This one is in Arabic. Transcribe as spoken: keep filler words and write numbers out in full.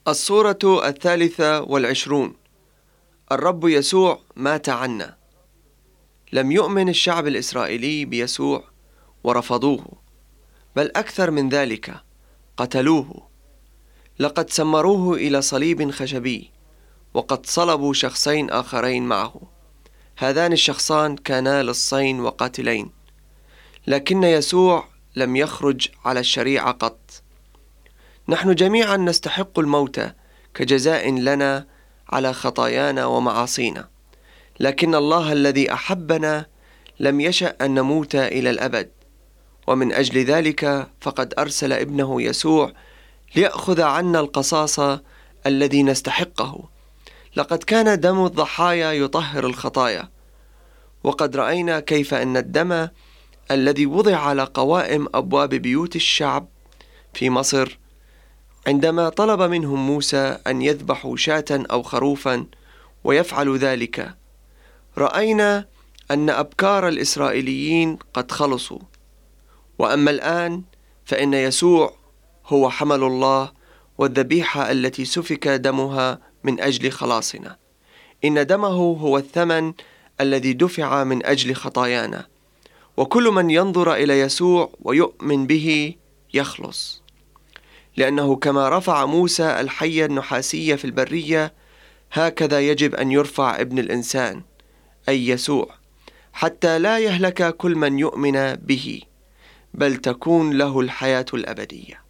الصورة الثالثة والعشرون. الرب يسوع مات عنا. لم يؤمن الشعب الإسرائيلي بيسوع ورفضوه، بل أكثر من ذلك قتلوه. لقد سمروه إلى صليب خشبي، وقد صلبوا شخصين آخرين معه. هذان الشخصان كانا لصين وقاتلين، لكن يسوع لم يخرج على الشريعة قط. نحن جميعا نستحق الموت كجزاء لنا على خطايانا ومعاصينا، لكن الله الذي أحبنا لم يشأ أن نموت إلى الأبد، ومن أجل ذلك فقد أرسل ابنه يسوع ليأخذ عنا القصاص الذي نستحقه. لقد كان دم الضحايا يطهر الخطايا، وقد رأينا كيف أن الدم الذي وضع على قوائم أبواب بيوت الشعب في مصر، عندما طلب منهم موسى أن يذبحوا شاة أو خروفا ويفعلوا ذلك، رأينا أن أبكار الإسرائيليين قد خلصوا. وأما الآن فإن يسوع هو حمل الله والذبيحة التي سفك دمها من أجل خلاصنا. إن دمه هو الثمن الذي دفع من أجل خطايانا، وكل من ينظر إلى يسوع ويؤمن به يخلص، لأنه كما رفع موسى الحية النحاسية في البرية، هكذا يجب أن يرفع ابن الإنسان أي يسوع، حتى لا يهلك كل من يؤمن به، بل تكون له الحياة الأبدية.